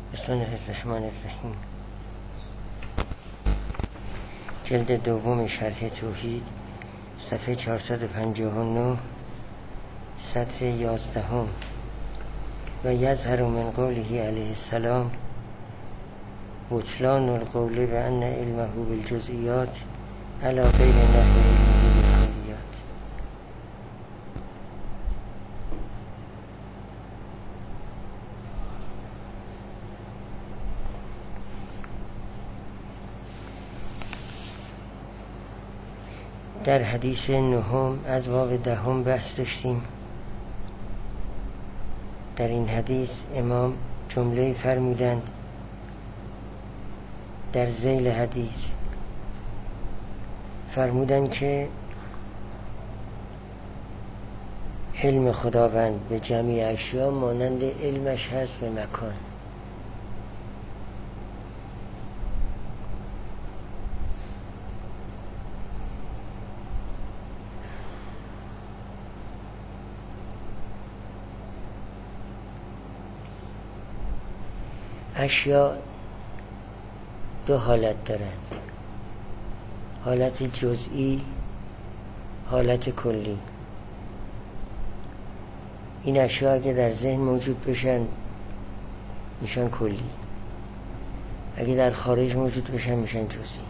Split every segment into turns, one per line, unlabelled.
بسم الله الرحمن الرحیم. جلد دوم شرح توحید، صفحه 459، سطر 11. و یظهر من قوله علیه السلام بطلان القول بأن علمه بالجزئیات علی غیر نحو علمه بالکلیات. در حدیث نهم از باب دهم بحث داشتیم. در این حدیث امام جمله فرمودند در ذیل حدیث، فرمودند که علم خداوند به جمعی اشیا مانند علمش هست به مکان. اشیا دو حالت دارند، حالت جزئی، حالت کلی. این اشیا اگه در ذهن موجود بشن میشن کلی، اگه در خارج موجود بشن میشن جزئی.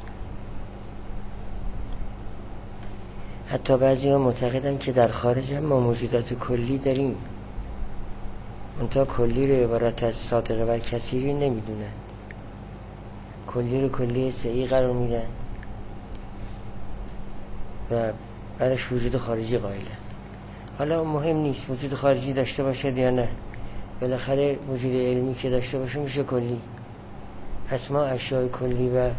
حتی بعضی ها معتقدن که در خارج هم ما موجودات کلی داریم، منتها کلی رو عبارت از صادقه بر کثیری نمیدونن، کلی رو کلی سعی قرار میدن و برش وجود خارجی قائلن. حالا مهم نیست وجود خارجی داشته باشه یا نه، بالاخره وجود علمی که داشته باشه میشه کلی. پس ما اشیاء کلی و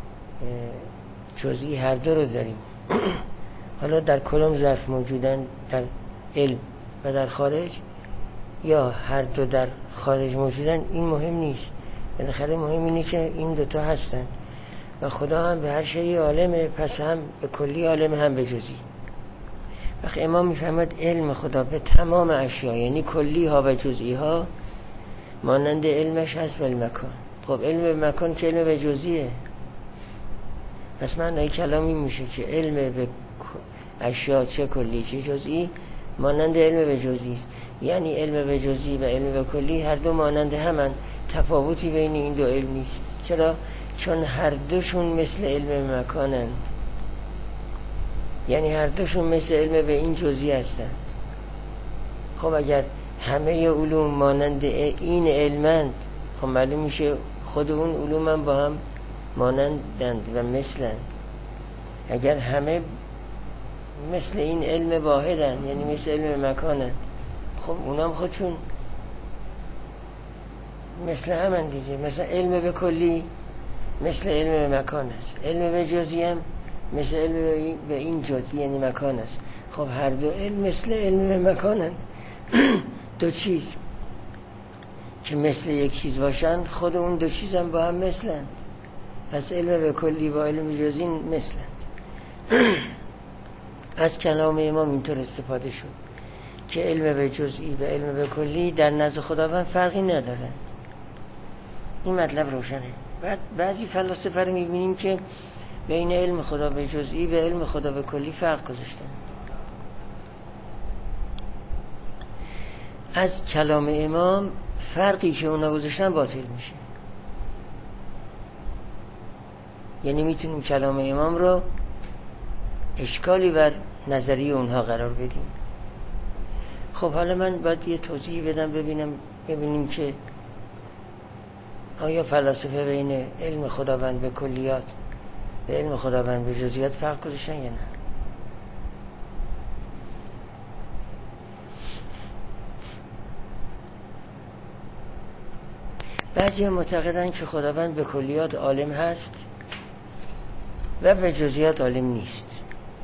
جزئی هر دو رو داریم. حالا در کدام ظرف موجودن، در علم و در خارج، یا هر دو در خارج موجودن، این مهم نیست. بالاخره مهم اینه که این دوتا هستن و خدا هم به هر شیء عالمه، پس هم به کلی عالم هم به جزئی. وقتی امام میفهمد علم خدا به تمام اشیا، یعنی کلی ها و جزئی ها، مانند علمش هست به مکان. خب علم به مکان که علم به جزئیه، پس معنی کلامی میشه که علم به اشیا چه کلی چه جزئی مانند علم به جزئی است. یعنی علم به جزئی و علم به کلی هر دو مانند همن، تفاوتی بین این دو علم نیست. چرا؟ چون هر دوشون مثل علم به مکانند، یعنی هر دوشون مثل علم به این جزئی هستند. خب اگر همه علوم مانند این علمند، خب معلوم میشه خود اون علوم هم با هم مانندند و مثلند. اگر همه مثل این علم واحدن، یعنی مثل علم مکانن، خب اونام خودشون مثل همن دیگه. مثلا علم به کلی مثل علم به مکان است، علم به جزئی هم مثل علم به این جزئی یعنی مکان است. خب هر دو علم مثل علم به مکانن. دو چیز که مثل یک چیز باشن، خود اون دو چیز هم با هم مثلند. پس علم به کلی و علم به جزئی مثلند. از کلام امام اینطور استفاده شد که علم به جزئی و علم به کلی در نزد خداوند فرقی نداره. این مطلب روشنه. بعد بعضی فلاسفه رو میبینیم که بین علم خدا به جزئی و علم خدا به کلی فرق گذاشتن. از کلام امام فرقی که اونا گذاشتن باطل میشه. یعنی میتونیم کلام امام رو اشکالی بر نظریه اونها قرار بدیم. خب حالا من باید یه توضیح بدم ببینیم که آیا فلاسفه بین علم خداوند به کلیات و علم خداوند به جزئیات فرق گذاشتن یا نه. بعضی معتقدن که خداوند به کلیات عالم هست و به جزئیات عالم نیست.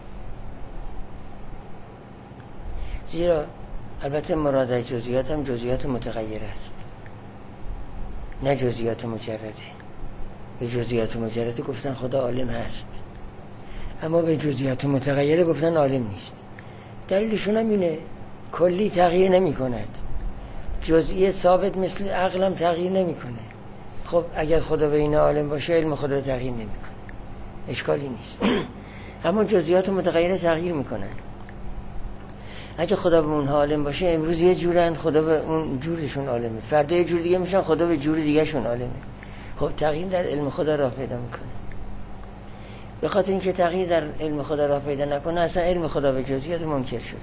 زیرا البته مراد از جزئیات هم جزئیات متغیر است، نه جزئیات مجرده. به جزئیات مجرده گفتن خدا عالم هست، اما به جزئیات متغیره گفتن عالم نیست. دلیلشون هم اینه کلی تغییر نمی کند، جزئی ثابت مثل عقلم تغییر نمی کنه. خب اگر خدا به این عالم باشه علم خدا تغییر نمیکنه، اشکالی نیست. اما جزئیات متغیر تغییر میکنن. اگه خدا به اونها عالم باشه، امروز یه جورن، خدا به اون جورشون عالمه، فردا یه جور دیگه میشن، خدا به جور دیگه شون عالمه. خب تغییر در علم خدا راه پیدا میکنه. به خاطر اینکه تغییر در علم خدا راه پیدا نکنه، اصلا علم خدا به جزئیات منکر شده.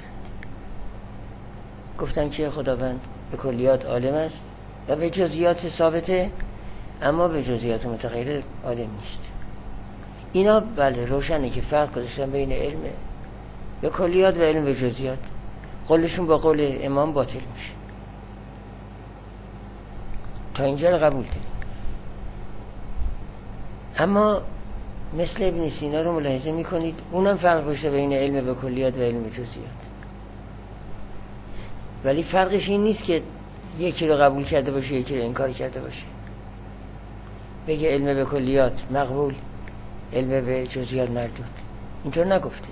گفتن که خداوند به کلیات عالم است و به جزئیات ثابته، اما به جزئیات متغیر عالم نیست. اینا بله روشنه که فرق گذاشتن بین علم به کلیات و علم به جزئیات. قولشون با قول امام باطل میشه. تا اینجا رو قبول داریم. اما مثل ابن سینا رو ملاحظه میکنید، اونم فرق گذاشته بین علم به کلیات و علم به جزئیات. ولی فرقش این نیست که یکی رو قبول کرده باشه یکی رو انکار کرده باشه. بگه علم به کلیات مقبول، علم به جزئیات مردود. اینطور نگفته.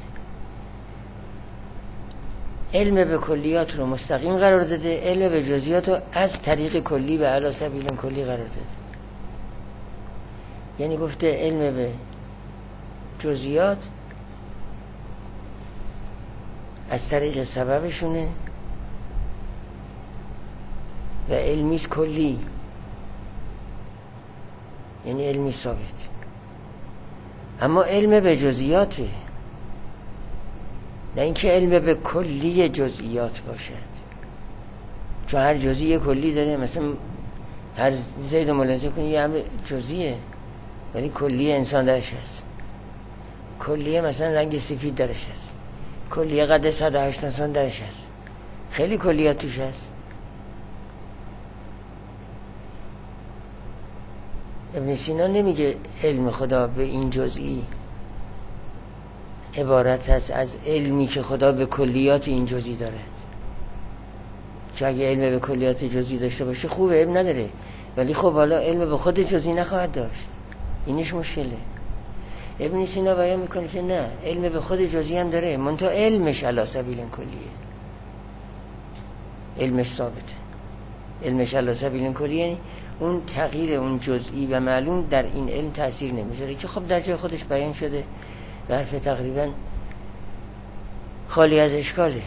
علم به کلیات رو مستقیم قرار داده، علم به جزئیات رو از طریق کلی به علی سبیل کلی قرار داده. یعنی گفته علم به جزئیات از طریق سببشونه و علمی کلی، یعنی علمی ثابت. اما علم به جزئیاته، نه اینکه علم به کلی جزئیات باشد، چون هر جزئی کلی داره. مثلا هر زید ملاحظه کنی یه امر جزئیه ولی کلی انسان درش هست، کلیه مثلا رنگ سفید درش هست، کلیه قد 108 انسان درش هست، خیلی کلیات توش هست. ابن سینا نمیگه علم خدا به این جزئی عبارت هست از علمی که خدا به کلیات این جزئی دارد. چون اگه علم به کلیات جزئی داشته باشه خوبه، علم نداره، ولی خب حالا علم به خود جزئی نخواهد داشت، اینش مشکله. ابن سینا بیان میکنه که نه، علم به خود جزئی هم داره، منتها علمش علی سبیل کلیه، علمش ثابته. علمش علی سبیل کلیه یعنی اون تغییر اون جزئی و معلوم در این علم تأثیر نمیذاره، که خب در جای خودش بیان شده و حرف تقریبا خالی از اشکاله.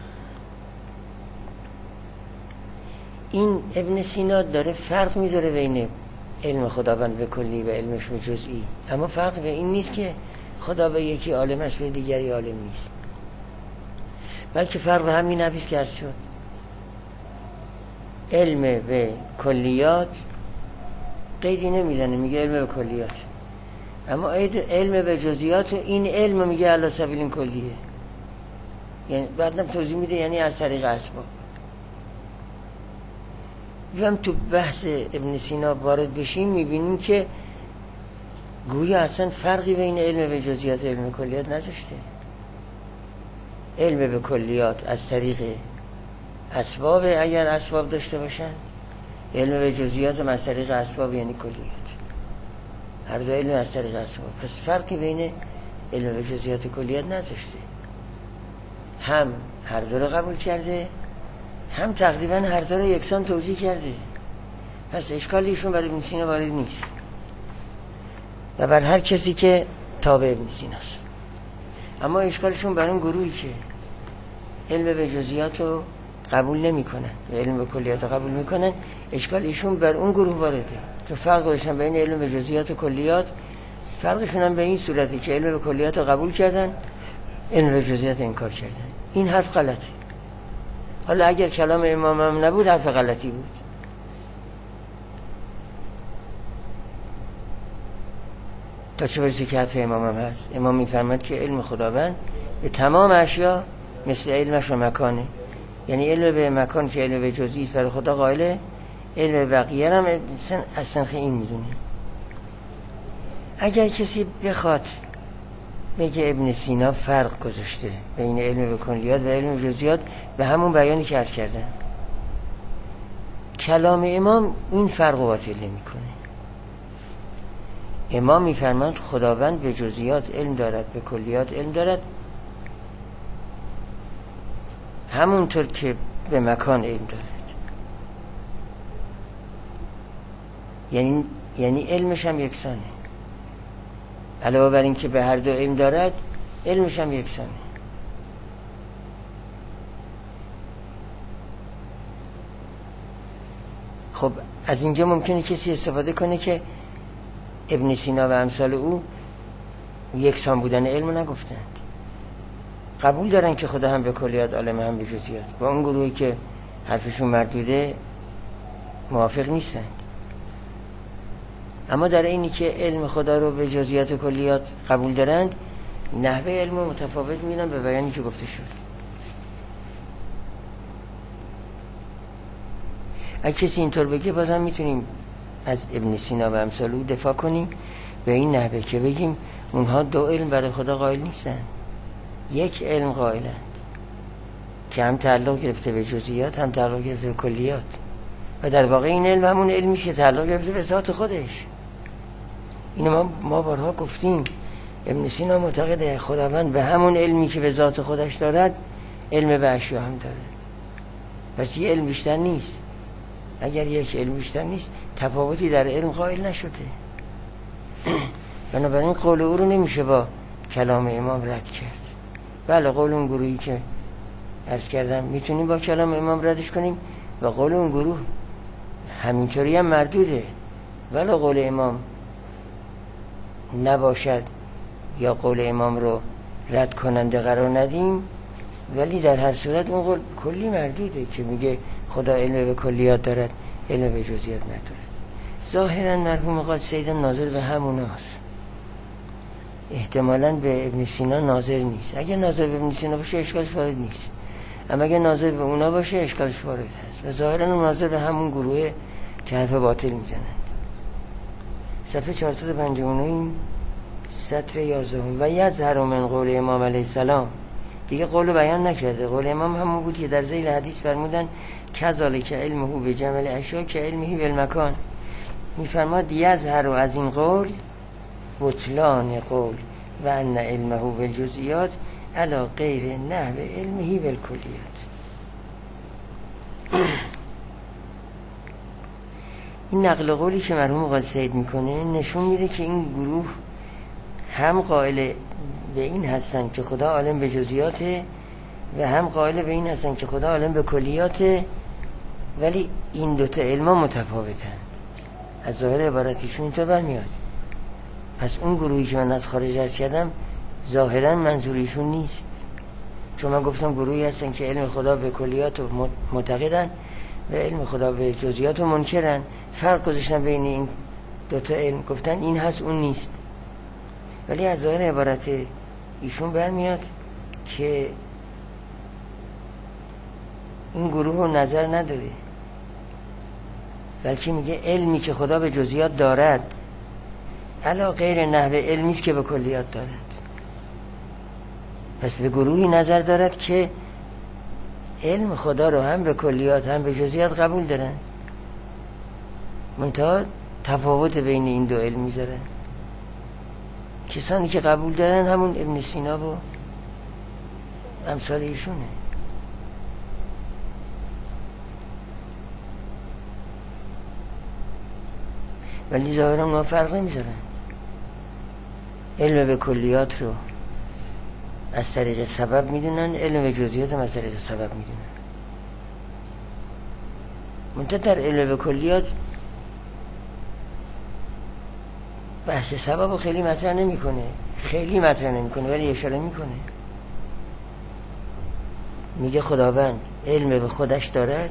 این ابن سینا داره فرق میذاره بین علم خداوند به کلی و علمش به جزئی، اما فرق به این نیست که خدا به یکی عالم است به دیگری عالم نیست، بلکه فرق به همین نفیس که عرض شد. علم به کلیات قیدی نمیزنه، میگه علم به کلیات، اما علم به جزئیات این علم میگه علی سبیل کلیه، یعنی بعدم توضیح میده یعنی از طریق اسباب. بیام تو بحث ابن سینا وارد بشیم میبینیم که گویا اصلا فرقی بین علم به جزئیات و علم به کلیات نذاشته. علم به کلیات از طریق اسباب، اگر اسباب داشته باشن، علم به جزئیات هم از طریق اسباب یعنی کلیات، هر دو علم از طریق اسباب. پس فرقی بین علم به جزئیات و کلیات نذاشته، هم هر دو رو قبول کرده، هم تقریبا هر دو رو یکسان توضیح کرده. پس اشکالیشون برای ابن سینا وارد نیست و بر هر کسی که تابع ابن سیناست. اما اشکالشون بر اون گروهی که علم به جزئیات رو قبول نمی کنن و علم به کلیات رو قبول می کنن، اشکالشون بر اون گروه وارده. چون فرق داشتن بین علم به جزئیات و کلیات، فرقشون هم به این صورتی که علم به کلیات رو قبول کردن، علم به جزئیات انکار کردن. این حرف غلطه. حالا اگر کلام امام هم نبود حرف غلطی بود. تا چه برسه که حرف امام هم هست. امام میفرماد که علم خداوند به تمام اشیا مثل علمش و مکانه، یعنی علم به مکان که علم به جزئی برای خدا قائله، علم به بقیه هم اصلا این میدونه. اگر کسی بخواد بگه ابن سینا فرق گذاشته بین علم به کلیات و علم به جزئیات، به همون بیانی که عرض کردم، کلام امام این فرق رو باطل نمی‌کنه. امام می‌فرماند خداوند به جزئیات علم دارد، به کلیات علم دارد، همونطور که به مکان علم دارد. یعنی علمش هم یکسانه. علاوه بر این که به هر دو علم دارد، علمش هم یکسانه. خب از اینجا ممکنه کسی استفاده کنه که ابن سینا و امثال او یکسان بودن علم نگفتند، قبول دارن که خدا هم به کلیات عالم هم به جزئیات. با اون گروهی که حرفشون مردوده موافق نیستند. اما در اینی که علم خدا رو به جزئیات و کلیات قبول دارند، نحوه علم رو متفاوت میدن به بیانی که گفته شد. اگه کسی اینطور بگه بازم میتونیم از ابن سینا و امثال او دفاع کنیم به این نحوه که بگیم اونها دو علم برای خدا قائل نیستن، یک علم قائلند که هم تعلق گرفته به جزئیات هم تعلق گرفته به کلیات، و در واقع این علم همون علمی که تعلق گرفته به ذات خودش. اینو ما بارها گفتیم. ابن سینا معتقده خداوند به همون علمی که به ذات خودش دارد علم به اشیا هم دارد. پس یه علم بیشتر نیست. اگر یک علم بیشتر نیست تفاوتی در علم قائل نشده. بنابراین قول او رو نمیشه با کلام امام رد کرد. بله قول اون گروهی که عرض کردم میتونیم با کلام امام ردش کنیم و قول اون گروه همینطوری هم مردوده، ولی قول امام نباشد یا قول امام رو رد کننده قرار ندیم، ولی در هر صورت اون قول کلی مردوده که میگه خدا علم به کلیات دارد، علم به جزئیات ندارد. ظاهرا مرحوم قادر سید ناظر به هموناست، احتمالاً به ابن سینا ناظر نیست. اگه ناظر به ابن سینا باشه اشکالش وارد نیست، اما اگه ناظر به اونا باشه اشکالش وارد هست و ظاهرا ناظر به همون گروه که حرف باطل میزنند. صفحه 459 سطر 11 و یظهر من قول امام علیه السلام. دیگه قول بیان نکرده، قول امام همون بود که در ذیل حدیث فرمودن کذالک علمه به جمع الاشیاء که علمه بالمکان. میفرماد یظهر از این قول بطلان قول و ان علمه بالجزئیات علی غیر نحو علمه بالکلیات. این نقل قولی که مرحوم قاضی سعید میکنه نشون میده که این گروه هم قائل به این هستن که خدا عالم به جزئیاته و هم قائل به این هستن که خدا عالم به کلیاته، ولی این دوتا علما متفاوتند. از ظاهر عبارتیشون اینطور برمیاد. پس اون گروهی که من از خارج عرض کردم ظاهرا منظوریشون نیست، چون من گفتم گروهی هستن که علم خدا به کلیات معتقدن و علم خدا به جزئیات منکرن. فرق گذاشتن بین این دوتا علم، گفتن این هست اون نیست. ولی از ظاهر عبارت ایشون برمیاد که این گروه رو نظر نداره، بلکه میگه علمی که خدا به جزئیات دارد علا غیر نحو علمیست که به کلیات دارد. پس به گروهی نظر دارد که علم خدا رو هم به کلیات هم به جزئیات قبول دارن، منتها تفاوت بین این دو علم میذارن. کسانی که قبول دارن همون ابن سینا و امثال ایشونه. ولی ظاهرا اونا فرق نمیذارن. علم به کلیات رو از طریق سبب میدونن، علم به جزئیات هم از طریق سبب میدونن. منتها در علم به کلیات بحث سبب رو خیلی مطرح نمیکنه، ولی اشاره میکنه. میگه خداوند علم به خودش دارد،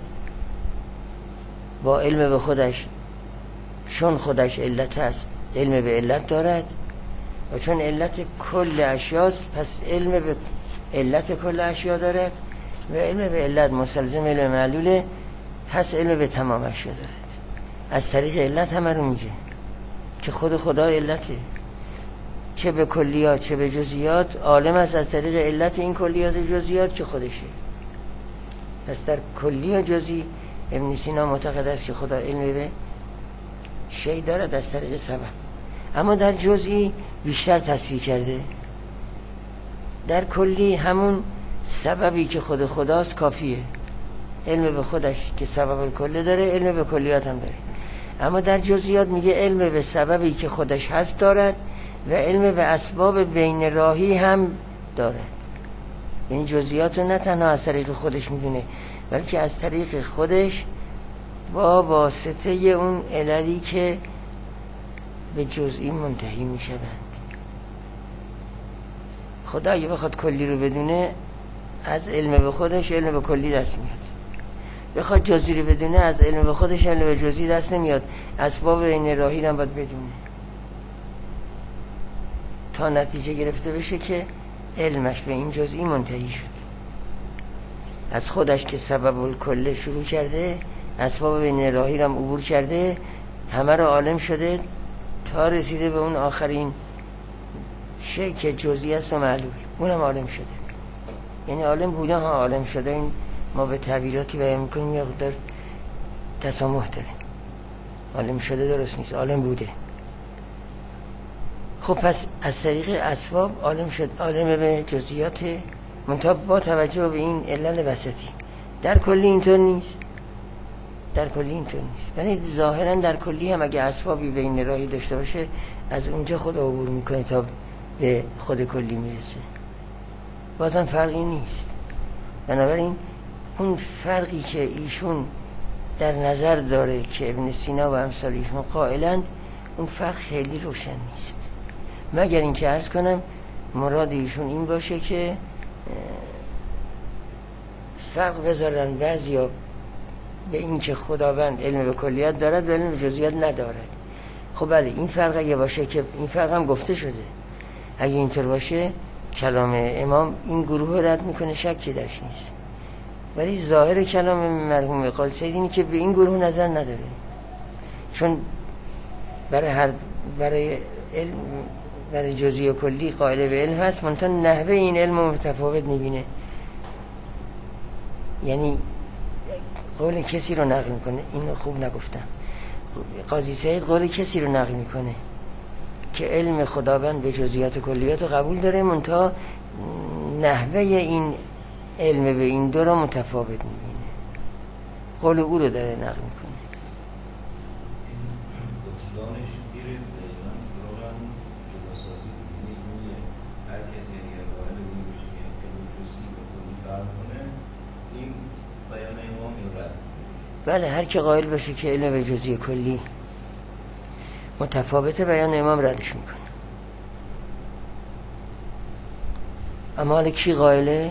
با علم به خودش چون خودش علت است علم به علت دارد، و چون علت کل اشیاست پس علم به علت کل اشیا دارد، و علم به علت مستلزم علم معلوله پس علم به تمام اشیا دارد. از طریق علت همه رو میگه که خود خدا علته، چه به کلیات چه به جزئیات عالم است از طریق علت این کلیات و جزئیات که خودشه. پس در کلی و جزئی ابن سینا معتقد است که خدا علم به شی دارد از طریق سبب، اما در جزئی بیشتر تصریح کرده. در کلی همون سببی که خود خداست کافیه، علم به خودش که سبب کله داره علم به کلیات هم داره. اما در جزئیات میگه علم به سببی که خودش هست دارد و علم به اسباب بین راهی هم دارد. این جزئیات رو نه تنها از طریق خودش میدونه، بلکه از طریق خودش با واسطه اون عللی که به جزئی منتهی میشوند. خدا اگه بخواد کلی رو بدونه، از علم به خودش علم به کلی دست میاد. بخواد جزئی رو بدونه، از علم به خودش علم به جزئی دست نمیاد. اسباب بین راهی هم باید بدونه تا نتیجه گرفته بشه که علمش به این جزئی منتهی شد. از خودش که سبب الکل شروع کرده، اسباب بین راهی هم عبور کرده، همه رو عالم شده تا رسیده به اون آخرین شی که جزئی است و معلول، اونم عالم شده. یعنی عالم بوده ها، عالم شده. این ما به تعبیراتی بیان میکنیم یا خود تسامح داره. عالم شده درست نیست، عالم بوده. خب پس از طریق اسباب عالم شد، عالم به جزئیات، منتها با توجه به این علل وسطی. در کلی اینطور نیست، در کلی اینطور نیست. یعنی ظاهرا در کلی هم اگه اسبابی بین راهی داشته باشه، از اونجا خود عبور میکنه تا به خود کلی میرسه. بازم فرقی نیست. بنابراین اون فرقی که ایشون در نظر داره که ابن سینا و امثال ایشون قائلند، اون فرق خیلی روشن نیست، مگر اینکه عرض کنم مراد ایشون این باشه که فرق بذارن بعضیا به این که خداوند علم به کلیات دارد و علم به جزئیات ندارد. خب بله، این فرق اگه باشه، که این فرق هم گفته شده، اگه اینطور باشه کلام امام این گروه رد میکنه، شکی درش نیست. ولی ظاهر کلام مرحوم قادسی‌الدین اینه که به این گروه نظر نداره، چون برای علم، برای جزئی و کلی قائل به علم هست، منتها نحوه این علم متفاوت میبینه. یعنی قول کسی رو نقل میکنه، اینو خوب نگفتم، قاضی سعید قول کسی رو نقل میکنه که علم خداوند به جزئیات و کلیات رو قبول داره، منتها نحوه این علم به این دو رو متفاوت میبینه. قول او رو داره نقل میکنه. بله، هر که قائل باشه که علم به جزئی کلی متفاوته، بیان امام ردش میکنه. اما حالا کی قائله؟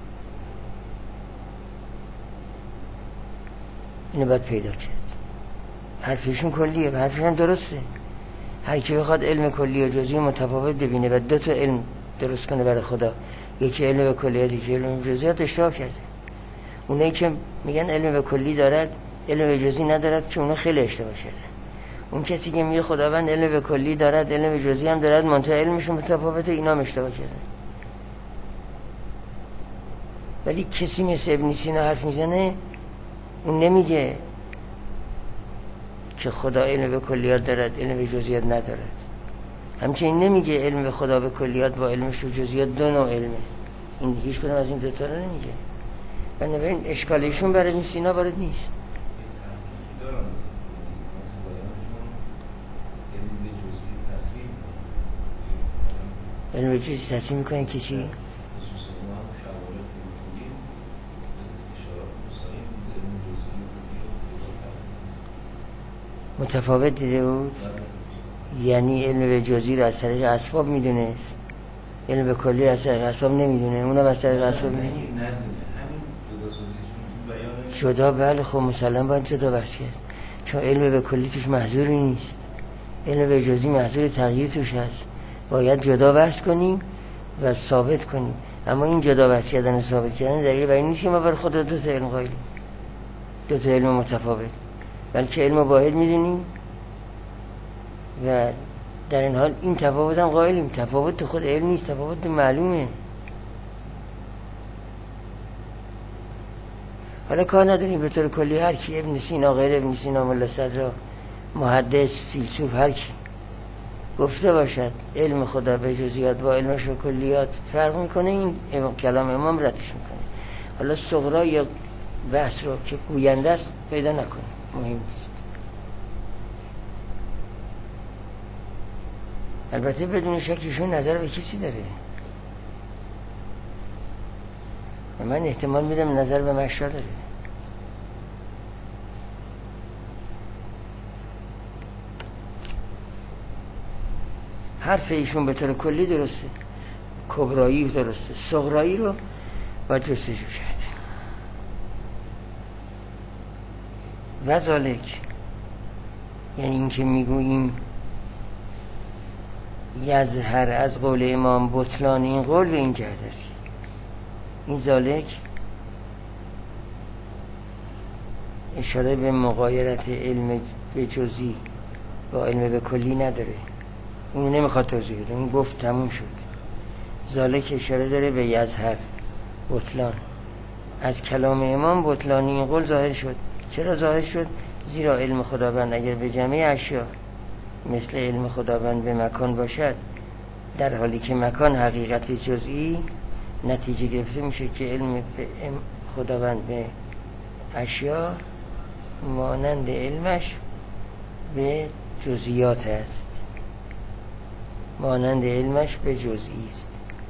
اینو باید پیدا کرد. حرفشون کلیه، حرفشون درسته. هر کی بخواد علم کلی و جزئی متفاوت ببینه و دو تا علم درست کنه برای خدا، یکی علم به کلیات، یکی علم به جزئیات، اشتباه کرده. اونایی که میگن علم به کلی دارد، علم به جزئی ندارد، که اونا خیلی اشتباه کرده. اون کسی که میگه خداوند علم به کلی دارد، علم به جزئی هم دارد، منتها علمشون متفاوته، اینا هم اشتباه کرده. ولی کسی مثل ابن سینا حرف میزنه، اون نمیگه که خدا علم به کلیات دارد، علم به جزئیات ندارد. همچنین نمیگه علم به خدا به کلیات با علمش به جزئیات دو نوع علمه. این هیچ کدوم از این دو تا رو نمیگه. بنابراین اشکالشون برای ابن سینا وارد نیست. علم به جزئی تصمیم میکنه که چی؟ متفاوت دیده بود. یعنی علم به جزئی رو از طریق اسباب میدونست، علم به کلی از طریق اسباب نمیدونه، اونم از طریق اسباب میدونه. جدا بله، خب مسلم باید جدا بحث کرد، چون علم به کلی توش محظوری نیست، علم به جزئی محظور تغییر توش هست. باید جدا بحث کنیم و ثابت کنیم. اما این جدا بحث کردن و ثابت کردن دلیل بر این نیست که ما بر خود دو تا علم قائلیم، دو تا علم متفاوت، بلکه علم واحد میدونیم و در این حال این تفاوت هم قائلیم. تفاوت تو خود علم نیست، تفاوت معلومه. حالا کار نداریم به طور کلی هر کی، ابن سینا، غیر ابن سینا، ملا صدرا، محدث، فیلسوف، هر کی گفته باشد علم خدا به جزئیات با علمش به کلیات فرق میکنه، این کلام امام ردش میکنه. حالا صغرا یا بحث رو که گوینده است پیدا نکنه، مهم نیست. البته بدون شک ایشون نظر به کسی داره و من احتمال میدم نظر به مشا داره. حرف ایشون به طور کلی درسته، کبرایی درسته، صغرایی رو باید جستجو کرد. و ذالک یعنی این که میگوییم یظهر از قول امام بطلان این قول به این جهت است. این ذالک اشاره به مغایرت علم به جزئی با علم به کلی نداره، اون نمیخواد توضیح بده، اون گفت تموم شد. ذالک اشاره داره به یظهر بطلان از کلام امام بطلانی این قول ظاهر شد. چرا ظاهر شد؟ زیرا علم خداوند اگر به جمعی اشیا مثل علم خداوند به مکان باشد، در حالی که مکان حقیقت جزئی، نتیجه گرفته میشه که علم خداوند به اشیا مانند علمش به جزئیات است، مانند علمش به جزئی است.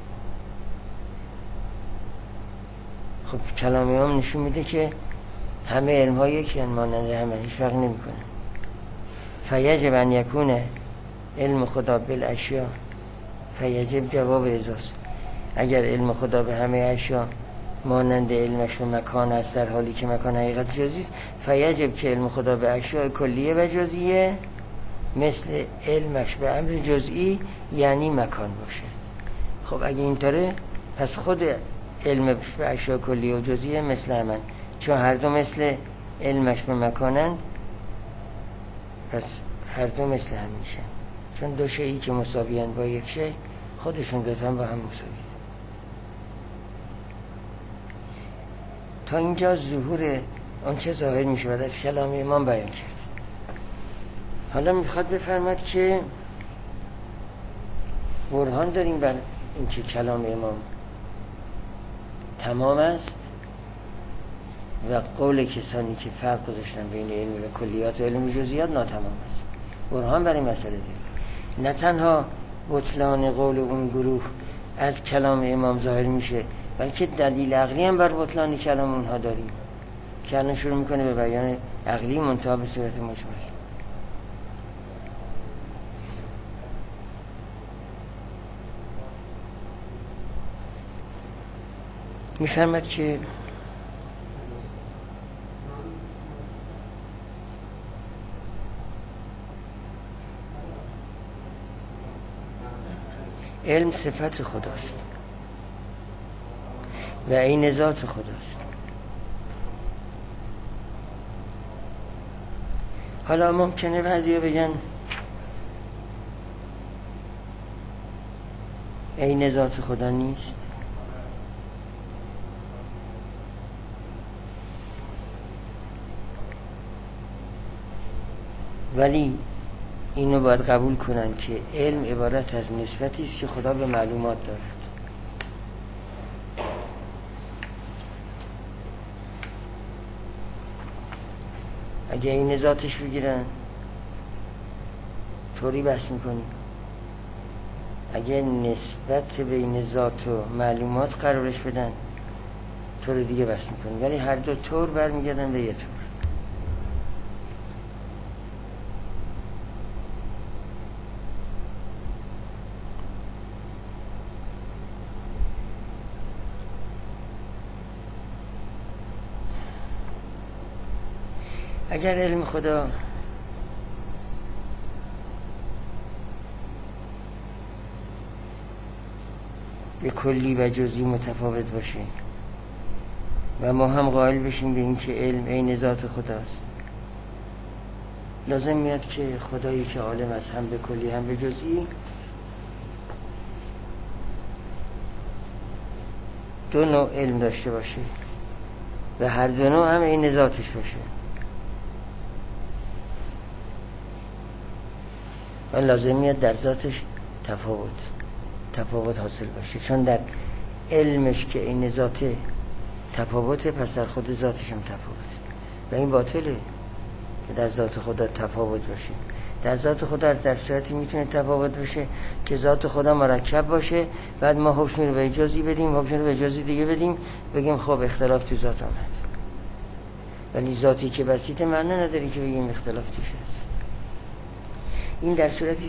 خب کلام امام نشون میده که همه علم ها یکی هستند، مانند همه، هیچ فرق نمی کنه. فیجب ان یکون علم خدا بالاشیا، فیجب جواب ازاست. اگر علم خدا به همه اشیا مانند علمش به مکان است، در حالی که مکان حقیقت جزئی است، فیجب که علم خدا به اشیاء کلیه و جزئیه مثل علمش به امر جزئی یعنی مکان باشد. خب اگه اینطوره پس خود علم به اشیاء کلیه و جزئیه مثل همن، چون هر دو مثل علمش به مکانند، پس هر دو مثل هم میشن، چون دو شیئی که مساویان با یک شی خودشون دوتا با هم مساویه. تا اینجا ظهور اون چه ظاهر میشه بعد از کلام امام بیان کرد. حالا میخواد بفرماد که برهان داریم بر این که کلام امام تمام است و قول کسانی که فرق گذاشتن بین علم و کلیات و علم و جزئیات ناتمام است. برهان بر این مسئله داریم. نه تنها بطلان قول اون گروه از کلام امام ظاهر میشه، بلکه دلیل عقلی هم بر بطلان کلام اونها داریم که الان شروع میکنه به بیان عقلی منتها به صورت مجمل. میفرماد که علم صفت خداست و عین ذات خداست. حالا ممکنه بعضیا بگن عین ذات خدا نیست، ولی اینو باید قبول کنن که علم عبارت از نسبتی است که خدا به معلومات دارد. اگه این ذاتش بگیرن طوری بحث میکنیم، اگه نسبت بین ذات و معلومات قرارش بدن طور دیگه بحث میکنیم، ولی هر دو طور برمیگردن به یه طور. اگر علم خدا به کلی و جزئی متفاوت باشه و ما هم قائل بشیم به این که علم عین ذات خداست، لازم میاد که خدایی که عالم است هم به کلی هم به جزئی دو نوع علم داشته باشه و هر دو نوع هم عین ذاتش باشه. و لازم میاد در ذاتش تفاوت حاصل باشه، چون در علمش که این ذات تفاوته، پس در خود ذاتش هم تفاوته و این باطله که در ذات خدا تفاوت باشه. در ذات خدا در صورتی میتونه تفاوت بشه که ذات خدا مرکب باشه، بعد ما حکم رو به جزئی بدیم، حکم رو به جزئی دیگه بدیم، بگیم خب اختلاف تو ذات آمد. ولی ذاتی که بسیط معنی نداری که بگیم اختلاف توش هست. این در صورتی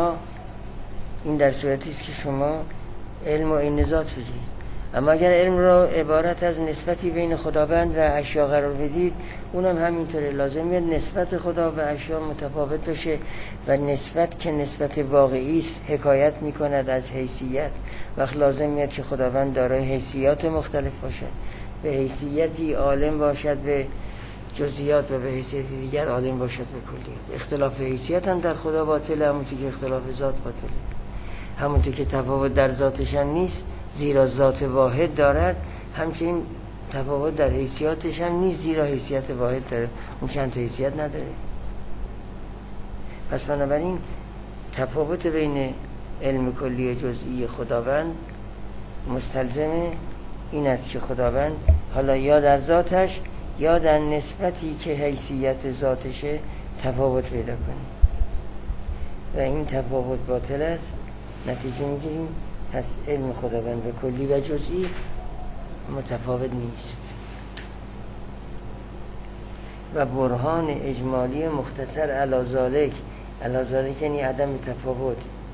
است که شما علم و عین ذات بگیرید. اما اگر علم را عبارت از نسبتی بین خداوند و اشیا قرار بدید، اونم همینطوره. لازم میاد نسبت خدا و اشیا متفاوت بشه و نسبت که نسبت واقعی است حکایت میکند از حیثیت. وقت لازم میاد که خداوند دارای حیثیات مختلف باشد، به حیثیتی عالم باشد به جزئیات و به حیثیتی دیگر عالم باشد به کلیات. اختلاف حیثیت هم در خدا باطله، همونطور که اختلاف ذات باطله. همونطور که تفاوت در ذاتش نیست زیرا ذات واحد دارد، همچنین تفاوت در حیثیاتش هم نیست زیرا حیثیت واحد داره، اون چند تا حیثیت نداره. پس بنابراین تفاوت بین علم کلی و جزئی خداوند مستلزم این است که خداوند حالا یا در ذاتش یا در نسبتی که حیثیت ذاتشه تفاوت پیدا کنه و این تفاوت باطل است. نتیجه میگیریم پس علم خداوند به کلی و جزئی متفاوت نیست. و برهان اجمالی مختصر علی ذالک یعنی عدم تفاوت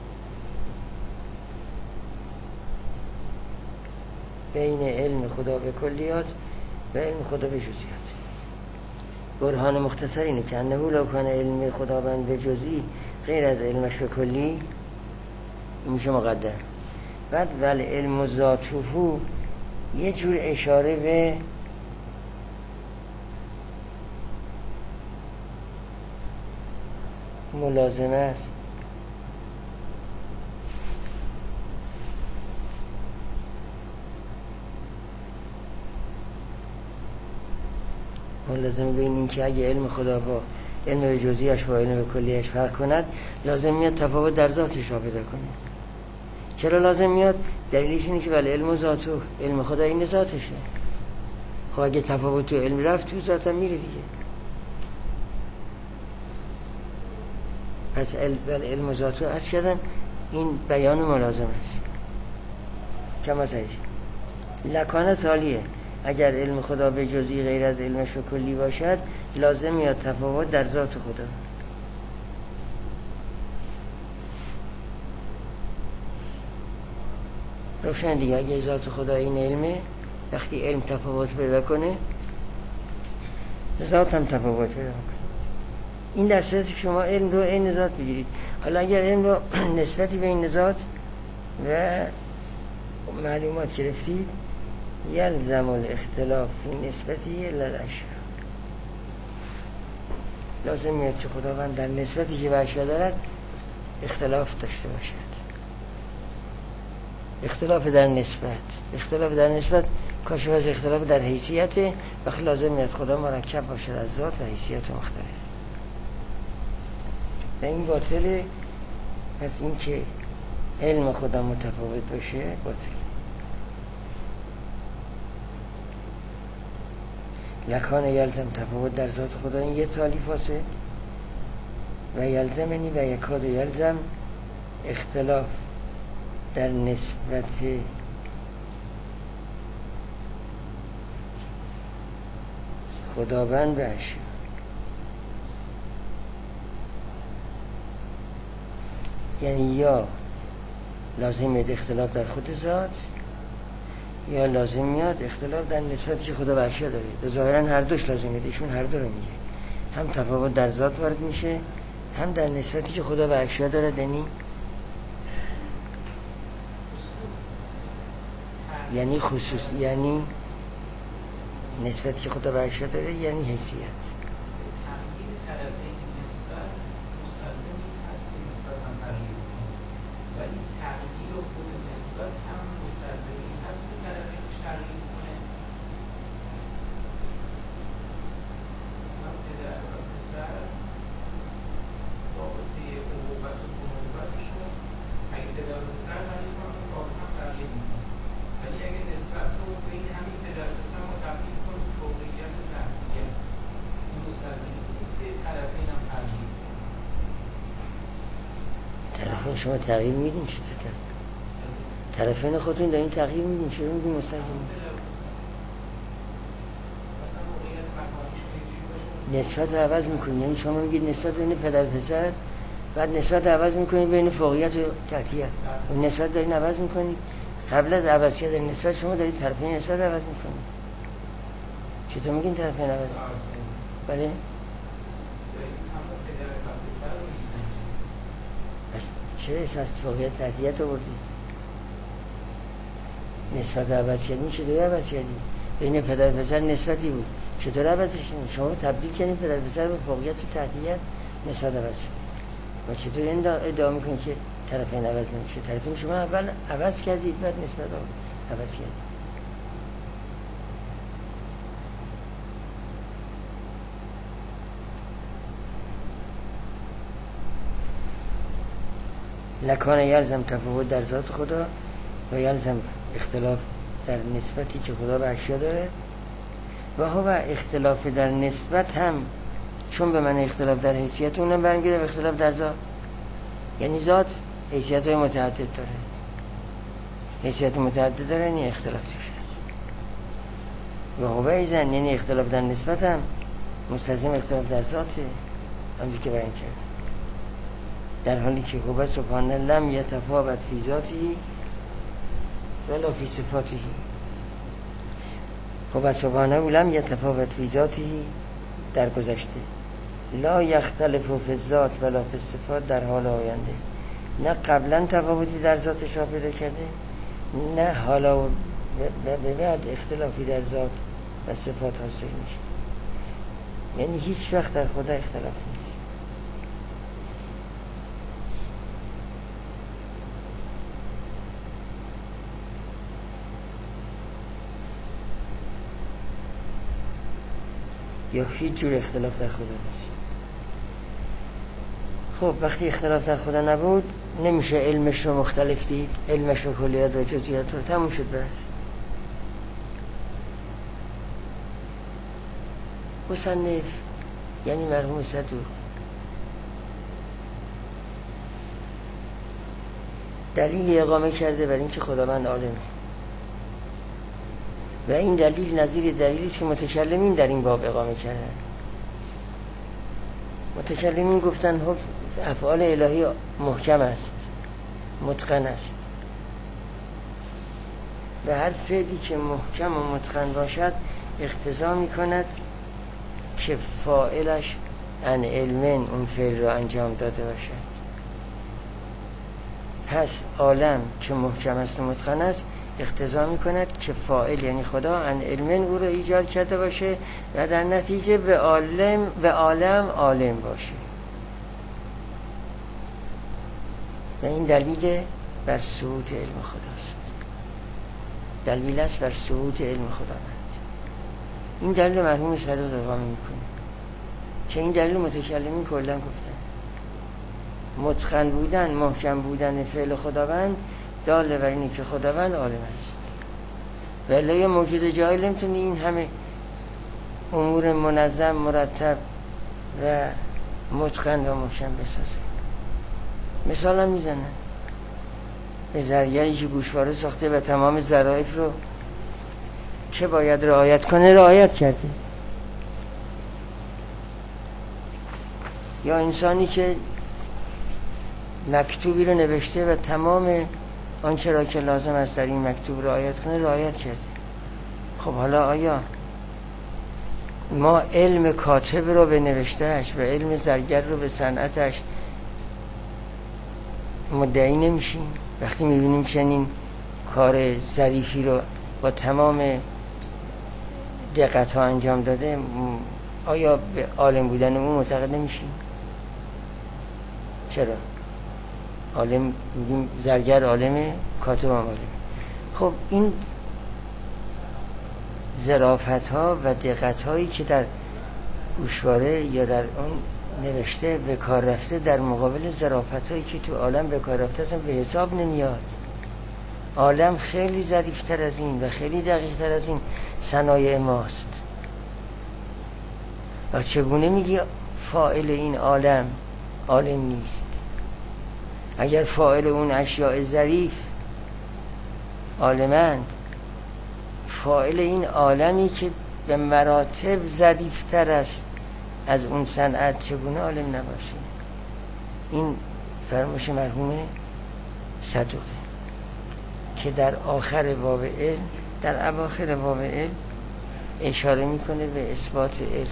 بین علم خدا به کلیات و علم خدا به جزئیات. برهان مختصر اینه که انه لو کان علم خداوند به جزئی غیر از علمش به کلی میشه مقدر. بعد ولی علم ذاته یه جور اشاره به ملازمه است. ملازمه بین این که اگه علم خدا با علم به جزئیش با علم به کلیش فرق کند، لازم میاد تفاوت در ذاتش را پیدا کنه. چرا لازم میاد؟ دلیلش اینه که ولی علم ذاته، علم خدا این ذاتشه. خب اگه تفاوت تو علم رفت تو ذات هم میره دیگه. پس علم ذاته عرض کردم این بیان ملازم است. کما صحیح لکانه تالیه، اگر علم خدا به جزئی غیر از علمش به کلی باشد لازم میاد تفاوت در ذات خدا. روشن دیگه، اگه ذات خدا این علمه، وقتی علم تفاوت پیدا کنه ذات هم تفاوت پیدا کنه. این در صورتی که شما علم رو عین ذات بگیرید. حالا اگر علم رو نسبتی بین ذات و معلومات گرفتید، یلزم الاختلاف فی نسبتی للاشیا، لازم میاد که خداوند در نسبتی که به اشیا دارد اختلاف داشته باشد. اختلاف در نسبت کاشف از اختلاف در حیثیت، وقت لازم میاد خدا مرکب باشد از ذات و حیثیت مختلف و این باطله. پس این که علم خدا متفاوت باشه باطل. لکان یلزم تفاوت در ذات خدا، این یه تالیفاته. و یلزمنی و یکاد یلزم اختلاف در نسبت خداوند به اشیا. یعنی یا لازم میاد اختلاف در خود ذات یا لازم میاد اختلاف در نسبتی که خدا به اشیا داره. به ظاهرا هر دوش لازم میاد، ایشون هر دو رو میگه. هم تفاوت در ذات وارد میشه، هم در نسبتی که خدا به اشیا داره. یعنی خصوص، یعنی نسبتی که خدا به اشیا داره، یعنی حیثیت. خب شما تغییر میدین چطور طرفین خودتون دارین تغییر میدین، چرا میگین مستلزم؟ نسبت رو عوض میکنید، یعنی شما میگید نسبت بین پدر پسر، بعد نسبت رو عوض میکنید بین فوقیت و تحتیت، اون نسبت دارین عوض میکنید. قبل از عوض کردن نسبت شما دارید طرفین نسبت عوض میکنید. چطور میگین طرفین عوض؟ بله؟ چرا اساس فوقیت تحتیت رو بردید؟ نسبت عوض کردین، چطور عوض کردین؟ بین پدر پسر نسبتی بود، چطور عوضش کردین؟ شما تبدیل کردین پدر پسر به فوقیت و تحتیت، نسبت عوض شد. و چطور این ادعا میکنید که طرفین عوض نمیشه؟ طرفین شما اول عوض کردید بعد نسبت رو عوض کردید. لکان یلزم تفاوت در ذات خدا و یلزم اختلاف در نسبتی که خدا به اشیا داره و هو اختلاف در نسبت هم چون به من اختلاف در حیثیت اونم برمیگرده و اختلاف در ذات، یعنی ذات حیثیت های متعدد داره، حیثیت متعدد داره یعنی اختلاف توش هست. و هو ایزن یعنی اختلاف در نسبت هم مستلزم اختلاف در ذاته، همونجور که بیان کرد. در حالی که هو سبحانه لم یتفاوت فی ذاتی ولا فی صفاتی، هو سبحانه لم یتفاوت فی ذاتی در گذشته، لا یختلف فی الذات ولا فی الصفات در حال آینده، نه قبلا تفاوتی در ذاتش را پیدا کرده نه حالا به بعد اختلافی در ذات و صفات حاصل میشه. یعنی هیچ وقت در خدا اختلاف نیست. یا هیچ جور اختلاف در خدا نیست. خب وقتی اختلاف در خدا نبود نمیشه علمش رو مختلف دید، علمش رو کلیات و جزئیات رو تموم شد. بس مصنف یعنی مرحوم صدوق دلیل اقامه کرده برای اینکه خداوند عالمه و این دلیل نظیر دلیلی است که متکلمین در این باب اقامه کردن. متکلمین گفتن افعال الهی محکم است، متقن است و هر فعلی که محکم و متقن باشد اقتضا می کند که فاعلش عن علمن اون فعل را انجام داده باشد. پس عالم که محکم است و متقن است اقتضا می کند که فاعل یعنی خدا عن علمن او را ایجاد کرده باشه و در نتیجه به عالم عالم باشه. و این دلیل بر ثبوت علم خداست، دلیل است بر ثبوت علم خداوند. این دلیل مرحوم صدوق اقامه میکنه که این دلیل متکلمین کلا گفتن. متقن بودن، محکم بودن فعل خداوند داله بر اینه که خداوند عالم است. ولی یه موجود جاهل نمیتونه این همه امور منظم، مرتب و متقن و محکم بسازه. مثال هم میزنن به زرگری که گوشواره ساخته و تمام ظرایف رو که باید رعایت کنه رعایت کرده. یا انسانی که مکتوبی رو نوشته و تمام آنچه را که لازم است در این مکتوب رعایت کنه رعایت کرده. خب حالا آیا ما علم کاتب رو به نوشتهش و علم زرگر رو به صنعتش مدعی نمیشیم؟ وقتی میبینیم چنین کار ظریفی رو با تمام دقت ها انجام داده آیا به عالم بودن اون معتقد نمیشیم؟ چرا؟ عالم میگیم زرگر عالمه، کاتب هم عالمه. خب این ظرافت ها و دقت هایی که در گوشواره یا در اون نوشته به کار رفته در مقابل ظرافت هایی که تو عالم به کار رفته اصلا به حساب نمیاد. عالم خیلی ظریفتر از این و خیلی دقیقتر از این صنایع ماست. و چگونه میگی فاعل این عالم عالم نیست؟ اگر فاعل اون اشیاء ظریف عالمند، فاعل این عالمی که به مراتب ظریفتر است از اون صنعت چگونه عالم نباشه؟ این فرمایش مرحوم صدوقی که در آخر باب علم، در اواخر باب علم اشاره میکنه به اثبات علم.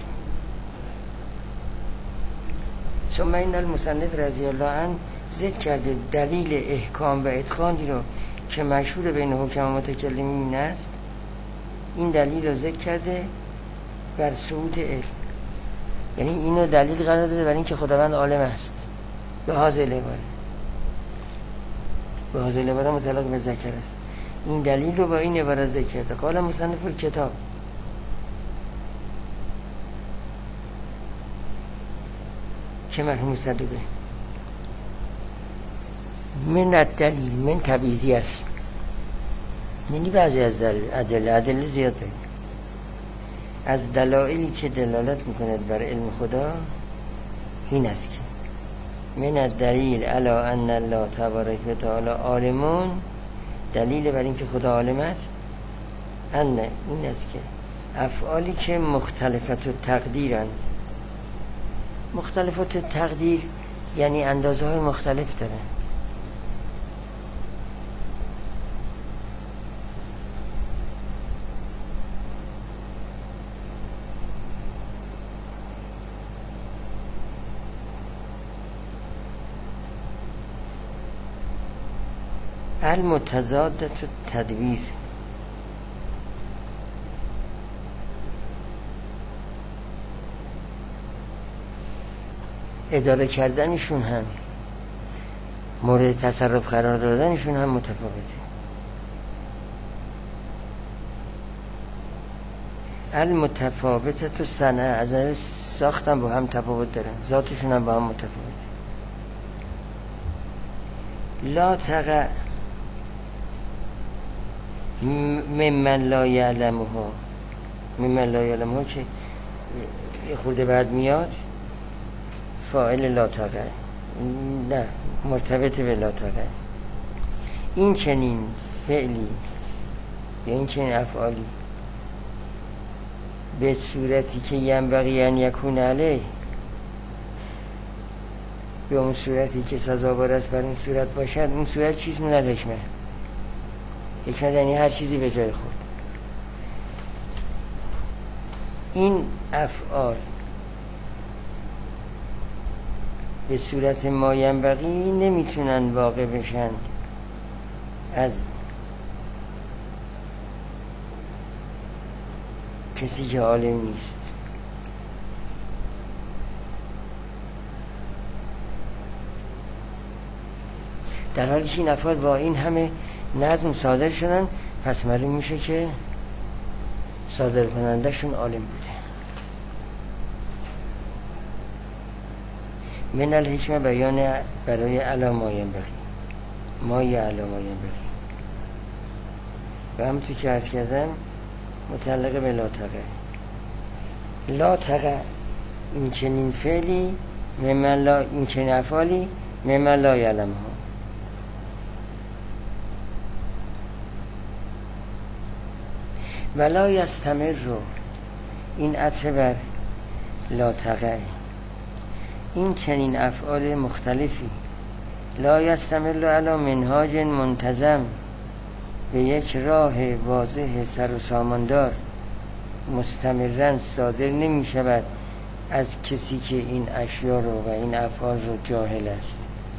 ثم این المصنف رضی الله عنه ذکر کرده دلیل احکام و اتقانی رو که مشهور بین حکم و متکلمین است. این دلیل رو ذکر کرده بر ثبوت علم، یعنی اینو دلیل قرار داده برای اینکه خداوند عالم است به هذه العباره. به هذه العباره متعلق به ذکر است. این دلیل رو با این عباره ذکر کرده. قال مصنف الکتاب که مرحوم صدوقی من الدلیل من تبعیضی است، یعنی بعضی از ادله زیاد داریم از دلایلی که دلالت میکند بر علم خدا این است که من الدلیل علی ان الله تبارک و تعالی عالمون، دلیل بر این که خدا عالم است، ان این است که افعالی که مختلفت و تقدیرند. مختلفت و تقدیر یعنی اندازه های مختلف دارن. المتضادة تدبیر، اداره کردنشون هم مورد تصرف قرار دادنشون هم متفاوته. المتفاوته تو صنعه، از نظر ساختن با هم تفاوت دارن، ذاتشون هم با هم متفاوته. لا تقع ممن لا یعلمها، ممن لا یعلمها که یه خورده بعد میاد فاعل لا تقع، نه مرتبط به لا تقع. این چنین فعلی یا این چنین افعالی به صورتی که ینبغی ان یکون علیه، به اون صورتی که سزاوار است بر اون صورت باشد، اون صورت چیز من الحکمه. حکمت یعنی هر چیزی به جای خود. این افعال به صورت ما ینبغی نمیتونن واقع بشن از کسی که عالم نیست. در حالی که این افعال با این همه نظم صادر شدن، پس معلوم میشه که صادر کننده شون عالم بوده. من الحکمه بیان برای علا ما ینبغی، ما علا ما ینبغی، و همونطور که عرض کردم متعلق به لا تقع. لا تقع این چنین فعلی، ممن لا، این چنین افعالی ممن لا یعلمها. ولا یستمر رو این عطف بر لا تقع، این چنین افعال مختلفی لا یستمر علی منهاج منتظم، به یک راه واضح سر و ساماندار مستمرن صادر نمی شود از کسی که این اشیاء رو و این افعال رو جاهل است.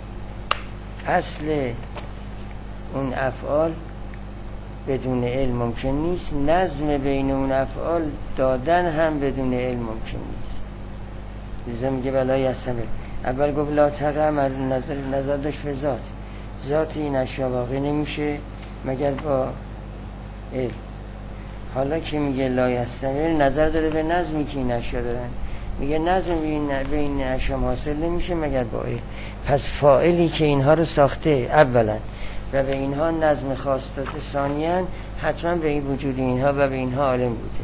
اصل اون افعال بدون علم ممکن نیست، نظم بین اون افعال دادن هم بدون علم ممکن نیست. لذا میگه ولا یستمر. اول گفت لا تقع، نظر داشت به ذات این اشیاء واقع نمیشه مگر با علم. حالا که میگه لا یستمر، نظر داره به نظمی که این اشیاء دارن، میگه نظم به این اشیاء حاصل نمیشه مگر با علم. پس فاعلی که اینها رو ساخته اولا و به اینها نظم خاص داده ثانیاً، حتما به این وجود اینها و به اینها عالم بوده.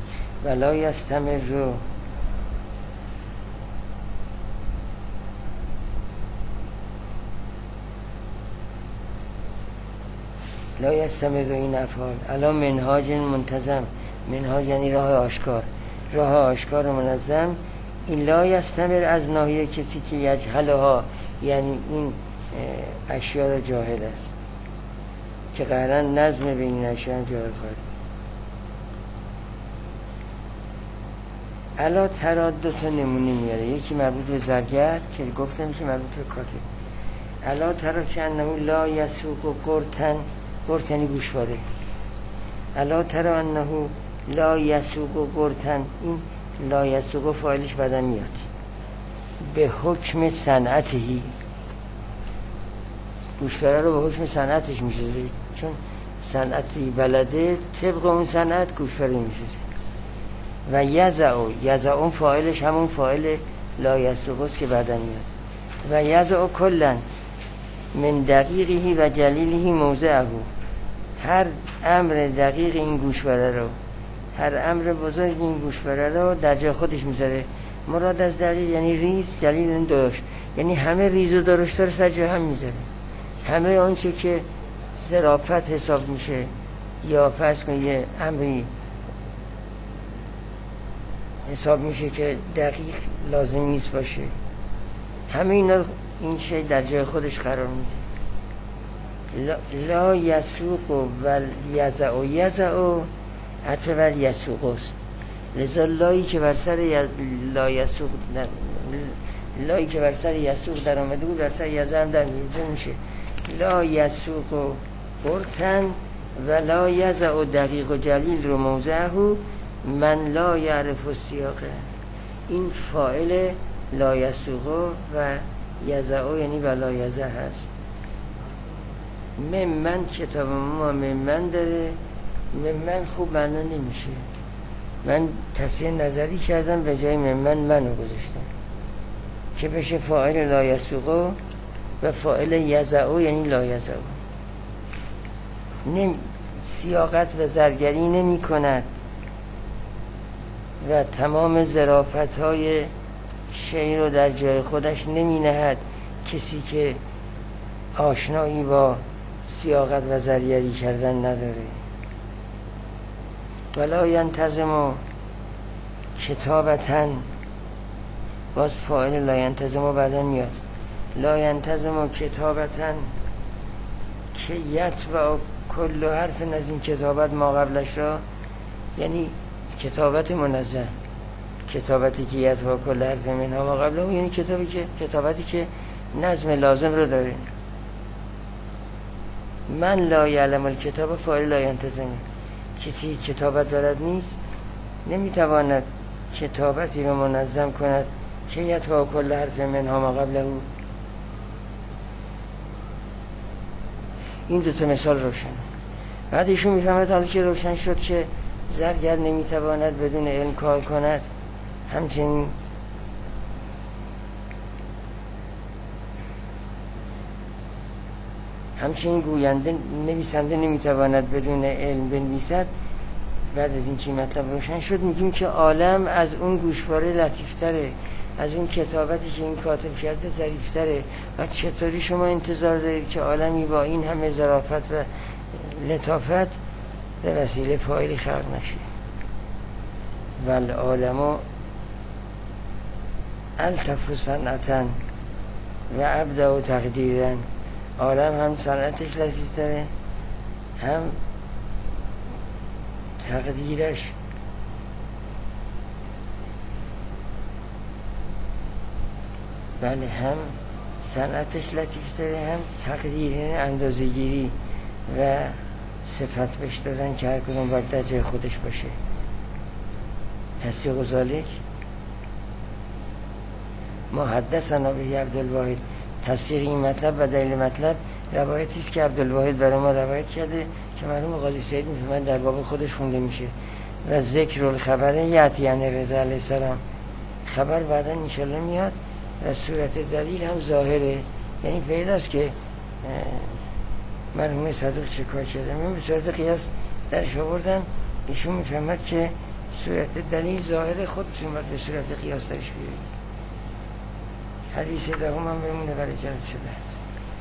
ولا یستمر رو لا یستمر این افعال علی منهاج منتظم، منهاج یعنی راه آشکار، راه آشکار و منظم. این لا یستمر از ناحیه کسی که یجهلها، یعنی این اشیاء را جاهل است، که قهرا نظم به این اشیاء جاهل خواهد. الا ترا دو تا نمونه میاره، یکی مربوط به زرگر که گفتم که مربوط به کاتب. الا ترا که انه لا یسوق قرتن، قرت یعنی گوشواره. الا ترا انه لا یسوق قرتن، این لا یسوق فاعلش بعدم میاد، به حکم صنعتهی، گوشواره رو به حکم صنعتش میسازه، چون صنعتی بلده طبق اون صنعت گوشواره میسازه. و یزعو فاعلش همون فاعل لا یسوق است که بعدم میاد. و یزعو کلن من دقیقی و جلیلی موضعه، هر امر دقیق این گوشواره رو، هر امر بزرگ این گوشواره رو در جای خودش میذاره. مراد از دقیق یعنی ریز، جلیل یعنی درشت، یعنی همه ریز و درشت رو سر جای هم میذاره. همه آنچه که ظرافت حساب میشه یا فرض کن یه امری حساب میشه که دقیق لازم نیست باشه، همه اینا این شی در جای خودش قرار میده. لا یسوق و یزعو، یزعو عطف بر یسوق است، لذا لایی که بر سر لا یسوق لایی که بر سر یسوق در آمده بود بر سر یزع هم در میشه. لا یسوق قرتن و لا یزع دقیق و جلیل رو موضعه من لا یعرف السیاقه. این فاعل لا یسوق و یزع یعنی و لا یزع هست. من کتاب ما من داره، من خوب معنا نمیشه، من تصحیح نظری کردم به جای منو گذاشتم که بشه فاعل لا یسوق و فاعل یزع یعنی لا یزع. سیاقت و زرگری نمی کند و تمام ظرافت های شعر رو در جای خودش نمی نهد کسی که آشنایی با سیاقت و زرگری کردن نداره. ولا ینتظم کتابتن، باز فاعل لا ینتظم بعدن میاد. لا ینتظم کتابتن که یتبع کل حرف از این کتابت ما قبلش را، یعنی کتابت منظم، کتابتی که یتبع کل حرف منها ما قبله، یعنی کتابتی که نظم لازم رو داره. من لا یعلم الکتاب فاعل لا ینتظم، کسی کتابت بلد نیست نمیتواند کتابتی رو منظم کند که یتبع کل حرف منها ما قبله. این دوتا مثال روشن. بعد ایشون میفهمد حالا که روشن شد که زرگر نمیتواند بدون علم کار کند، همچنین گوینده نویسنده نمیتواند بدون علم بنویسد. بعد از این چی مطلب روشن شد، میگیم که عالم از اون گوشواره لطیفتره، از اون کتابتی که این کاتب کرده ظریفتره. و چطوری شما انتظار دارید که عالمی با این همه ظرافت و لطافت به وسیله فاعلی خلق نشه؟ والعالم الطف صنعتا و ابدع تقدیرا، عالم هم صنعتش لطیفتره هم تقدیرش. بله، هم صنعتش لطیفتره هم تقدیر، یعنی اندازه‌گیری و صفت بهش دادن که هر کدوم باید در جای خودش باشه. تصدیق و ذالک ما حدثنا به عبدالواحد، تصدیق این مطلب و دلیل مطلب روایتی است که عبدالواحد برای ما روایت کرده که مرحوم قاضی سعید میفهمن در باب خودش خونده میشه. و ذکر الخبر یأتی عن رضا علیه السلام، خبر بعدا انشالله میاد و صورت دلیل هم ظاهره، یعنی پیداست که مرحوم صدوق چه کار کرده. من به صورت قیاس درش آوردم، ایشون میفهمد که صورت دلیل ظاهره، خودتون باید به صورت قیاس درش بیارید. حدیث دهم هم بمونه برای جلسه بعد.